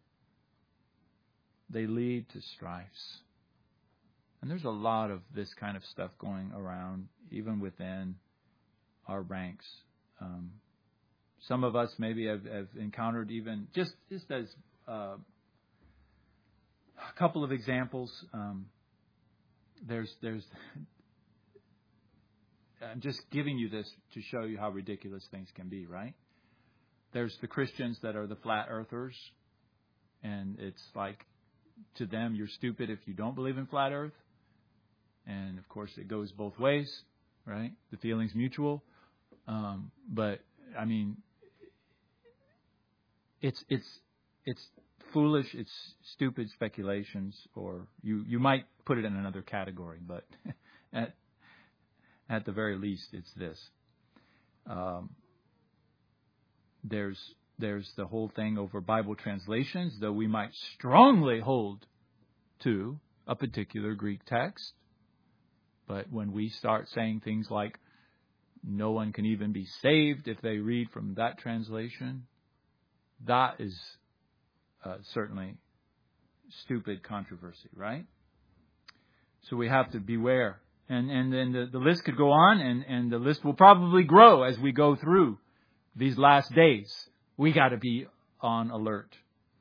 Speaker 1: They lead to strifes. And there's a lot of this kind of stuff going around, even within our ranks. Um, some of us maybe have, have encountered even, just, just as uh, a couple of examples, um, there's, there's, I'm just giving you this to show you how ridiculous things can be, right? There's the Christians that are the flat earthers, and it's like, to them, you're stupid if you don't believe in flat earth. And of course, it goes both ways, right? The feeling's mutual. Um, but I mean, it's it's it's foolish, it's stupid speculations, or you, you might put it in another category, but at at the very least, it's this. Um, there's there's the whole thing over Bible translations, though we might strongly hold to a particular Greek text. But when we start saying things like, no one can even be saved if they read from that translation, that is uh, certainly stupid controversy, right? So we have to beware. And and then the, the list could go on, and, and the list will probably grow as we go through these last days. We got to be on alert.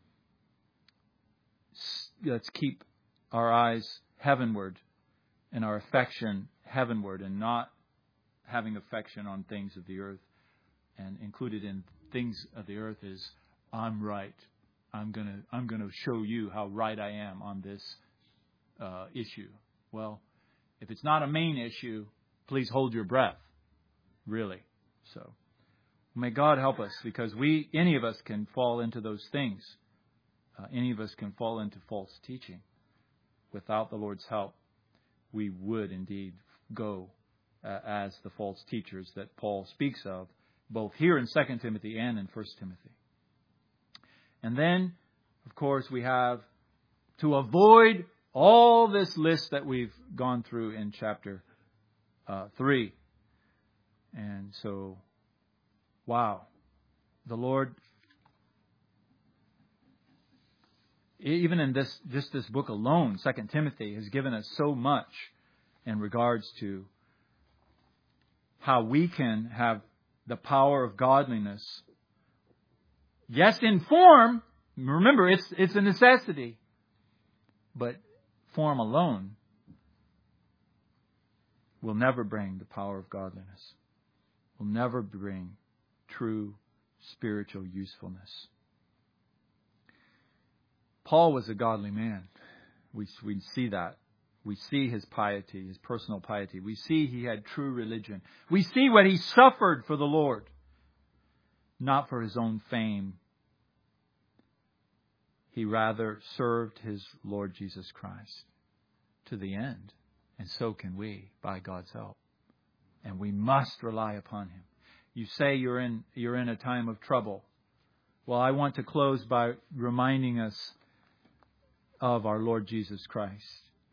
Speaker 1: Let's keep our eyes heavenward and our affection heavenward, and not having affection on things of the earth. And included in things of the earth is, I'm right. I'm gonna I'm gonna show you how right I am on this uh, issue. Well, if it's not a main issue, please hold your breath. Really. So May God help us, because we, any of us can fall into those things. Uh, any of us can fall into false teaching. Without the Lord's help, we would indeed go uh, as the false teachers that Paul speaks of, both here in Second Timothy and in First Timothy. And then, of course, we have to avoid all this list that we've gone through in chapter uh, three. And so, wow, the Lord, even in this, just this book alone, Second Timothy, has given us so much in regards to how we can have the power of godliness. Yes, in form. Remember, it's it's a necessity. But form alone will never bring the power of godliness. Will never bring true spiritual usefulness. Paul was a godly man. We we see that. We see his piety, his personal piety. We see he had true religion. We see what he suffered for the Lord, not for his own fame. He rather served his Lord Jesus Christ to the end. And so can we, by God's help. And we must rely upon Him. You say you're in, you're in a time of trouble. Well, I want to close by reminding us of our Lord Jesus Christ.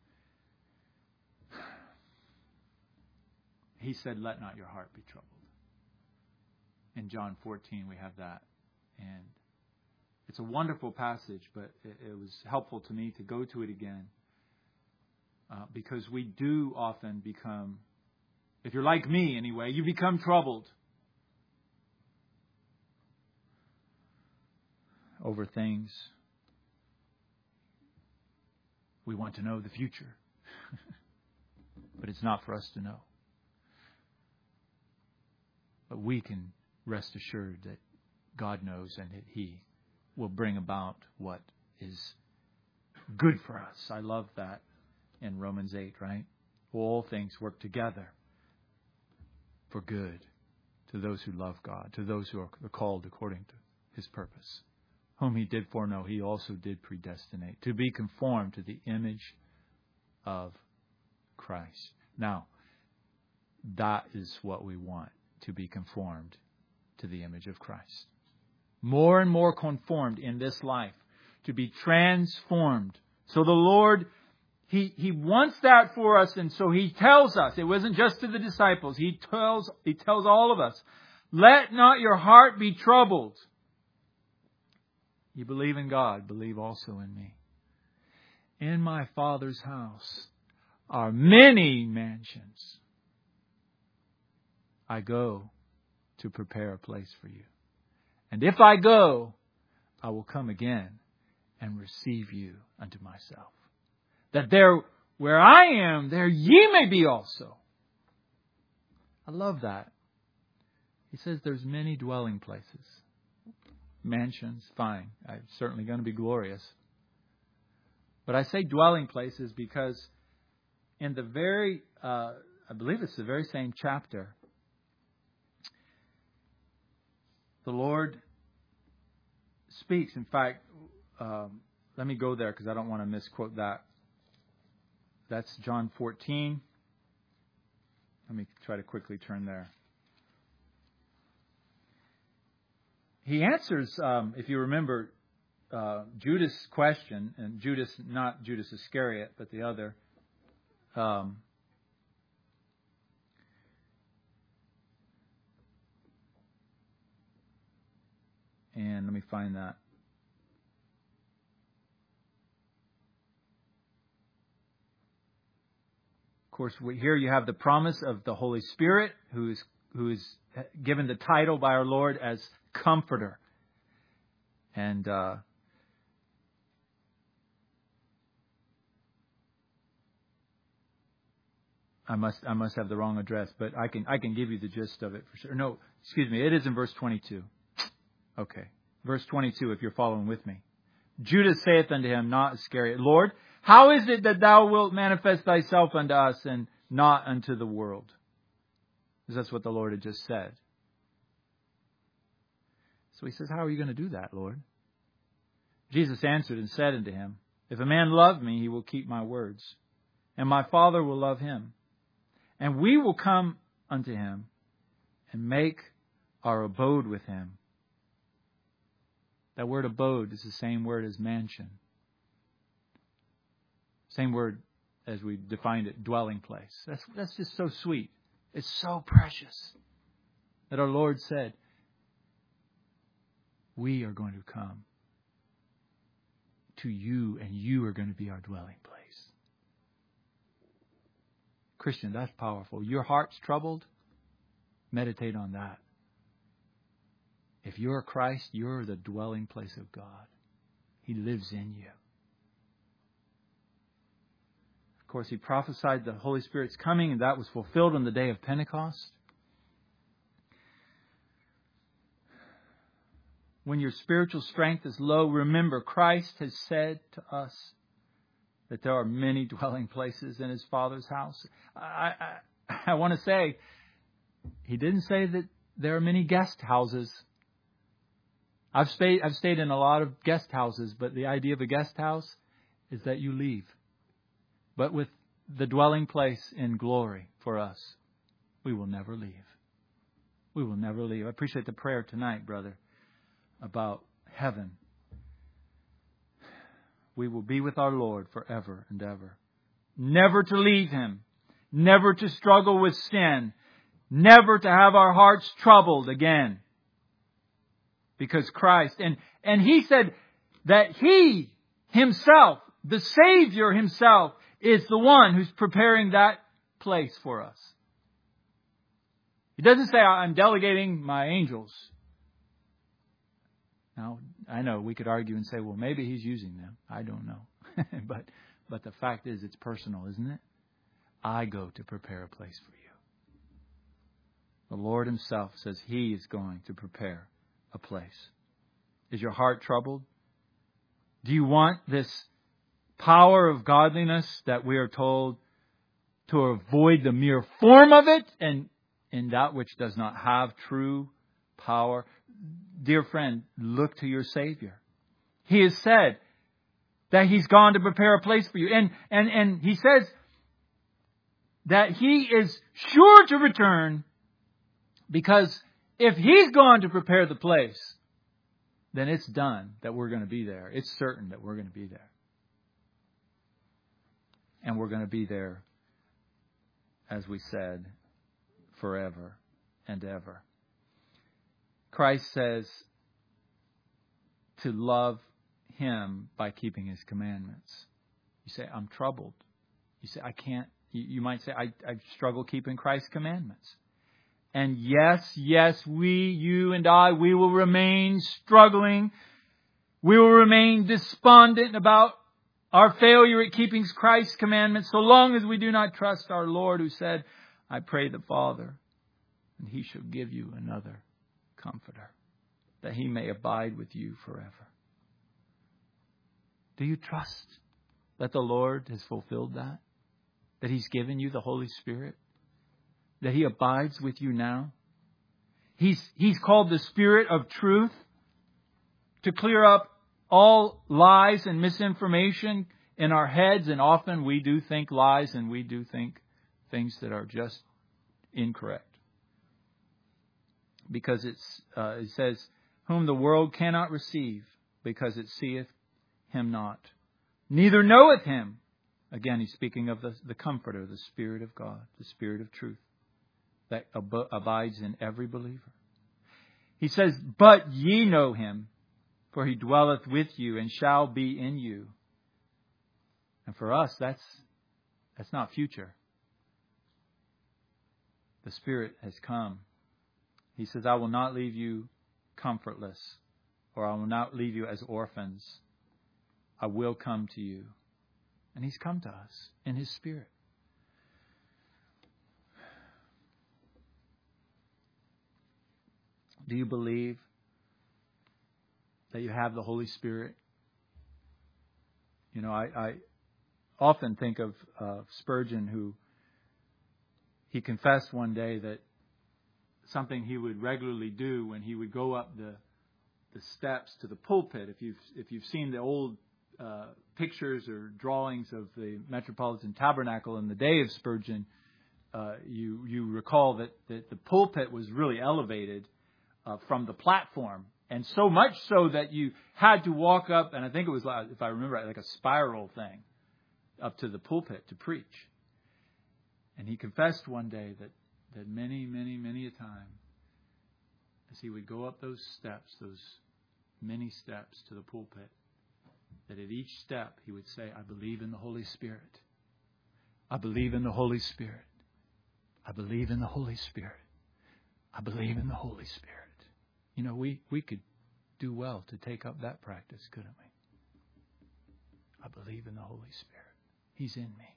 Speaker 1: He said, "Let not your heart be troubled." In John fourteen, we have that. And it's a wonderful passage, but it, it was helpful to me to go to it again. Uh, because we do often become, if you're like me anyway, you become troubled over things. We want to know the future. But it's not for us to know. But we can rest assured that God knows and that He will bring about what is good for us. I love that in Romans eight, right? All things work together for good to those who love God, to those who are called according to His purpose. Whom He did foreknow, He also did predestinate to be conformed to the image of Christ. Now, that is what we want, to be conformed to the image of Christ. More and more conformed in this life, to be transformed. So the Lord, He He wants that for us, and so He tells us. It wasn't just to the disciples. He tells He tells all of us, "Let not your heart be troubled. You believe in God, believe also in me. In my Father's house are many mansions. I go to prepare a place for you. And if I go, I will come again and receive you unto myself. That there, where I am, there ye may be also." I love that. He says there's many dwelling places. Mansions, fine. It's certainly going to be glorious. But I say dwelling places because in the very, uh, I believe it's the very same chapter, the Lord speaks. In fact, um, let me go there because I don't want to misquote that. That's John fourteen. Let me try to quickly turn there. He answers, um, if you remember, uh, Judas' question, and Judas, not Judas Iscariot, but the other. Um, and let me find that. Of course, we, here you have the promise of the Holy Spirit, who is who is given the title by our Lord as Comforter. And uh, I must I must have the wrong address, but I can I can give you the gist of it for sure. No, excuse me, it is in verse twenty-two. Okay, verse twenty-two. If you're following with me, Judas saith unto him, not Iscariot, "Lord, how is it that thou wilt manifest thyself unto us and not unto the world?" Because that's what the Lord had just said. So he says, how are you going to do that, Lord? Jesus answered and said unto him, if a man love me, he will keep my words, and my Father will love him. And we will come unto him and make our abode with him. That word abode is the same word as mansion. Same word as we defined it, dwelling place. That's, that's just so sweet. It's so precious that our Lord said, we are going to come to you and you are going to be our dwelling place. Christian, that's powerful. Your heart's troubled? Meditate on that. If you're Christ, you're the dwelling place of God. He lives in you. Of course, he prophesied the Holy Spirit's coming, and that was fulfilled on the day of Pentecost. When your spiritual strength is low, remember Christ has said to us that there are many dwelling places in His Father's house. I, I, I want to say, He didn't say that there are many guest houses. I've stayed, I've stayed in a lot of guest houses, but the idea of a guest house is that you leave. But with the dwelling place in glory for us, we will never leave. We will never leave. I appreciate the prayer tonight, brother, about heaven. We will be with our Lord forever and ever. Never to leave Him. Never to struggle with sin. Never to have our hearts troubled again. Because Christ, and, and He said that He Himself, the Savior Himself, is the one who's preparing that place for us. He doesn't say, I'm delegating my angels. Now, I know we could argue and say, well, maybe He's using them. I don't know. but but the fact is, it's personal, isn't it? I go to prepare a place for you. The Lord Himself says He is going to prepare a place. Is your heart troubled? Do you want this power of godliness that we are told to avoid the mere form of it and in that which does not have true power? Dear friend, look to your Savior. He has said that He's gone to prepare a place for you. And, and, and He says that He is sure to return, because if He's gone to prepare the place, then it's done that we're going to be there. It's certain that we're going to be there. And we're going to be there, as we said, forever and ever. Christ says to love Him by keeping His commandments. You say, I'm troubled. You say, I can't. You, you might say, I, I struggle keeping Christ's commandments. And yes, yes, we, you and I, we will remain struggling. We will remain despondent about our failure at keeping Christ's commandments, so long as we do not trust our Lord, who said, I pray the Father, and He shall give you another Comforter, that He may abide with you forever. Do you trust that the Lord has fulfilled that? That He's given you the Holy Spirit? That He abides with you now? He's, he's called the Spirit of truth to clear up all lies and misinformation in our heads. And often we do think lies and we do think things that are just incorrect. Because it's, uh, it says, whom the world cannot receive, because it seeth Him not, neither knoweth Him. Again, He's speaking of the, the Comforter, the Spirit of God, the Spirit of truth, that ab- abides in every believer. He says, but ye know Him, for He dwelleth with you and shall be in you. And for us, that's that's not future. The Spirit has come. He says, I will not leave you comfortless, or I will not leave you as orphans. I will come to you. And He's come to us in His Spirit. Do you believe that you have the Holy Spirit? You know, I, I often think of uh, Spurgeon, who he confessed one day that something he would regularly do when he would go up the the steps to the pulpit. If you've if you've seen the old uh, pictures or drawings of the Metropolitan Tabernacle in the day of Spurgeon, uh, you you recall that, that the pulpit was really elevated uh, from the platform, and so much so that you had to walk up, and I think it was, if I remember right, like a spiral thing up to the pulpit to preach. And he confessed one day that that many, many, many a time, as he would go up those steps, those many steps to the pulpit, that at each step he would say, I believe in the Holy Spirit. I believe in the Holy Spirit. I believe in the Holy Spirit. I believe in the Holy Spirit. You know, we, we could do well to take up that practice, couldn't we? I believe in the Holy Spirit. He's in me.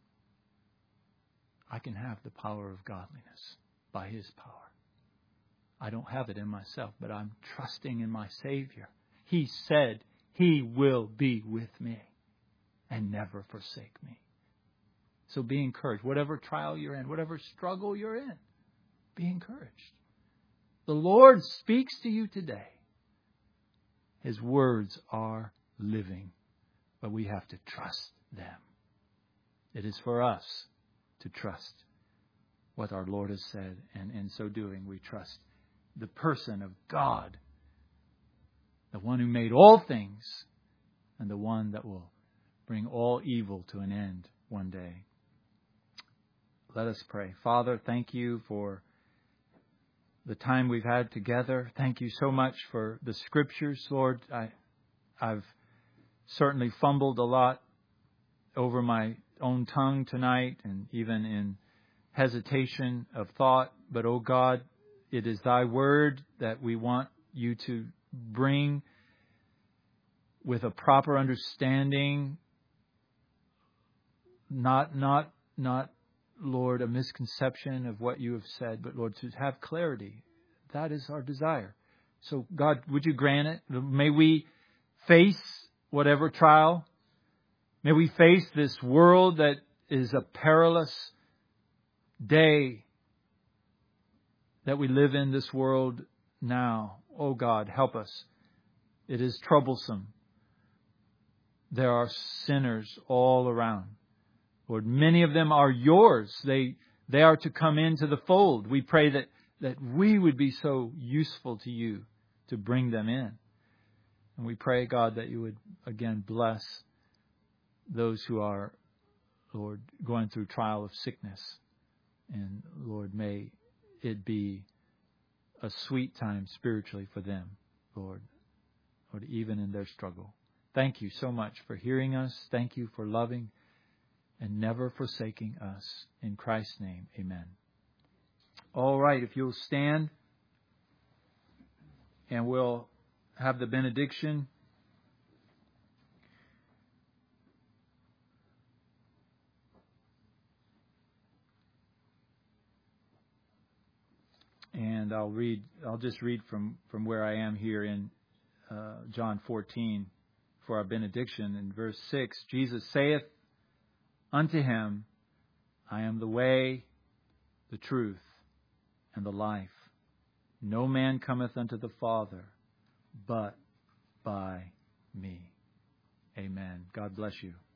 Speaker 1: I can have the power of godliness by His power. I don't have it in myself, but I'm trusting in my Savior. He said He will be with me and never forsake me. So be encouraged. Whatever trial you're in, whatever struggle you're in, be encouraged. The Lord speaks to you today. His words are living, but we have to trust them. It is for us to trust what our Lord has said, and in so doing we trust the person of God, the one who made all things, and the one that will bring all evil to an end one day. Let us pray. Father, thank you for the time we've had together. Thank you so much for the Scriptures, Lord. I, I've certainly fumbled a lot over my own tongue tonight, and even in hesitation of thought. But, oh God, it is Thy Word that we want you to bring with a proper understanding, not, not, not, Lord, a misconception of what you have said, but, Lord, to have clarity. That is our desire. So, God, would you grant it? May we face whatever trial. May we face this world that is a perilous day that we live in this world now. Oh God, help us. It is troublesome. There are sinners all around. Lord, many of them are yours. They they are to come into the fold. We pray that, that we would be so useful to you to bring them in. And we pray, God, that you would again bless those who are, Lord, going through trial of sickness. And Lord, may it be a sweet time spiritually for them, Lord, Lord, even in their struggle. Thank you so much for hearing us. Thank you for loving and never forsaking us. In Christ's name, amen. All right, if you'll stand, and we'll have the benediction. And I'll read. I'll just read from, from where I am here in uh, John fourteen for our benediction. In verse six, Jesus saith unto him, I am the way, the truth, and the life. No man cometh unto the Father but by me. Amen. God bless you.